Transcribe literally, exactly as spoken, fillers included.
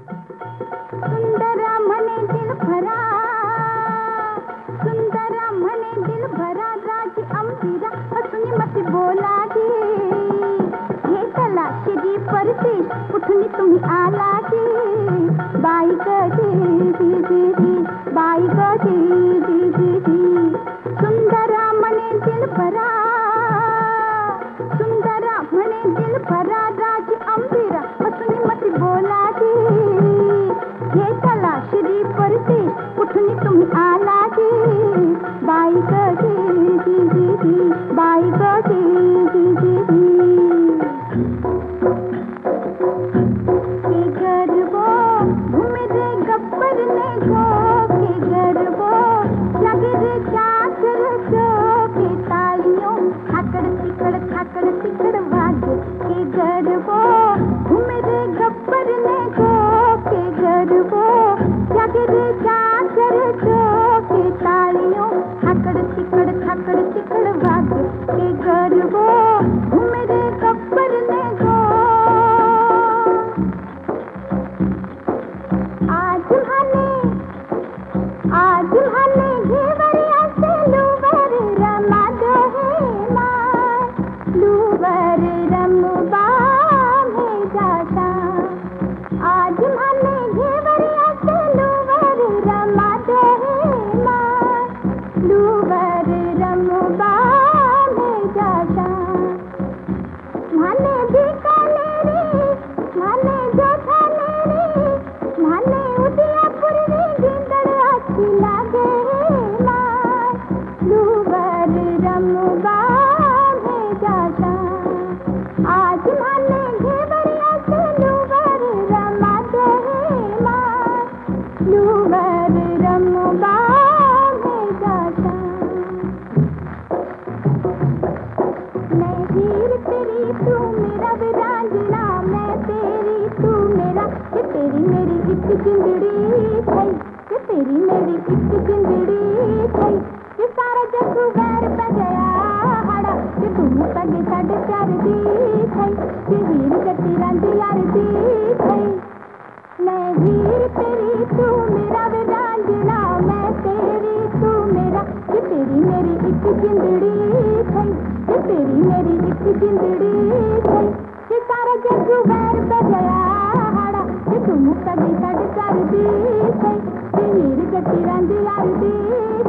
सुंदरा म्हणे दिल भरा, सुंदरा म्हणे दिल भरा, राजी अंबिरा हसून मत बोला गे, घेतला शिरी परदेश उठून तुम्ही आला गे, बाई ग जी जी जी जी, बाई ग जी जी जी जी. सुंदरा म्हणे दिल भरा, सुंदरा म्हणे दिल भरा, राजी अंबिरा हसून मत बोला गे, घेतला शिरी परदेश उठून तुम्ही आला गे, बाई ग जी जी जी जी, बाई ग जी जी जी जी. के गरबो घूमे रे गब्बर ने गो, के गरबो लगे रे चाकर जो, के तालियों थाकड़ तिकड़ थाकड़ तिकड़ वागे, के गरबो घूमे रे गब्बर ने गो, के गरबो लगे रे चाकर जो, के तालियों थाकड़ तिकड़ थाकड़ तिकड़ वागे, के गरबो घूमे रे गब्बर ने गो. आज भाले आज भाले घेवरिया से लूवर रमा दो है मार, लूवर रमबा में जाता. आज भाले घेवरिया से लूवर रमा दो है मार, लूवर रमबा में जाता. माने बीकानेरी माने जोधानेरी, माने उदयपुरी गिंदड़ अच्छी लागे मार, लूवर रमबा में जाता. आज माने घेवरिया से लूवर रमा दो है मार, लूवर रमबा में जाता. मैं हीर तेरी तू मेरा वीरांगना, मैं तेरी तू मेरा, ये तेरी मेरी एक जिंदड़ी थई, ये तेरी मेरी एक जिंदड़ी थई. ये सारा जग वैर पे गया हाड़ा, ये तुम पगे साढ़े चार दी थई, ये हीर जटी रंग यार दी थई. मैं हीर तेरी तू मेरा वीरांगना, मैं तेरी तू मेरा, ये तेरी मेरी एक जिंदड़ी थई, ये तेरी मेरी एक जिंदड़ी थई. ये सारा जग वैर पे गया हाड़ा, ये तुम कभी साढ़े चार दी थई, ये हीर जटी रंग यार दी